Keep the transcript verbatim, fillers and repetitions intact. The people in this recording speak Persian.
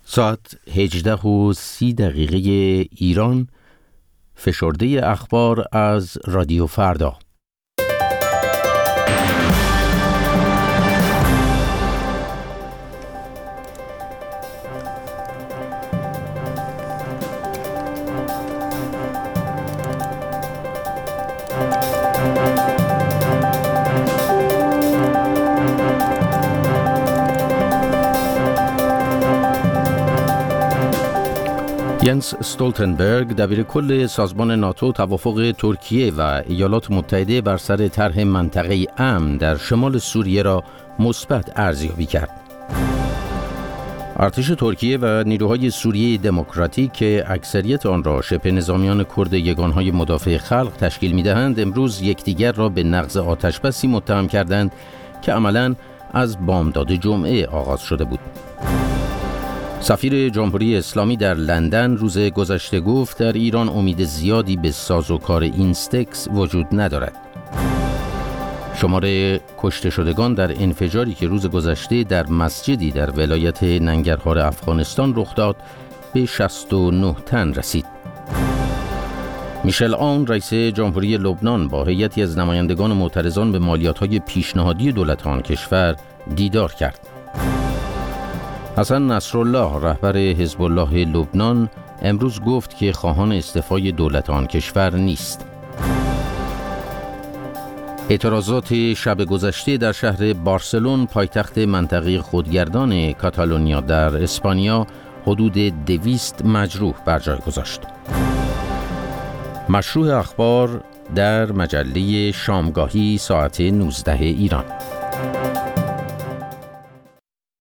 ساعت هجده و سی دقیقه ایران، فشرده اخبار از رادیو فردا. ینس استولتنبرگ دبیر کل سازمان ناتو توافق ترکیه و ایالات متحده بر سر طرح منطقه امن در شمال سوریه را مثبت ارزیابی کرد. ارتش ترکیه و نیروهای سوریه دموکراتیک که اکثریت آن را شبه نظامیان کرد یگانهای مدافع خلق تشکیل می‌دهند، امروز یکدیگر را به نقض آتشبسی متهم کردند که عملاً از بامداد جمعه آغاز شده بود. سفیر جمهوری اسلامی در لندن روز گذشته گفت در ایران امید زیادی به سازوکار اینستکس وجود ندارد. شمار کشته شدگان در انفجاری که روز گذشته در مسجدی در ولایت ننگرهار افغانستان رخ داد به شصت و نه تن رسید. میشل آون رئیس جمهوری لبنان با هیئتی از نمایندگان معترضان به مالیات‌های پیشنهادی دولت آن کشور دیدار کرد. حسن نصرالله رهبر حزب الله لبنان امروز گفت که خواهان استعفای دولت آن کشور نیست. اعتراضات شب گذشته در شهر بارسلون پایتخت منطقه خودگردان کاتالونیا در اسپانیا حدود دویست مجروح بر جای گذاشت. مشروع اخبار در مجله شامگاهی ساعت نوزده ایران.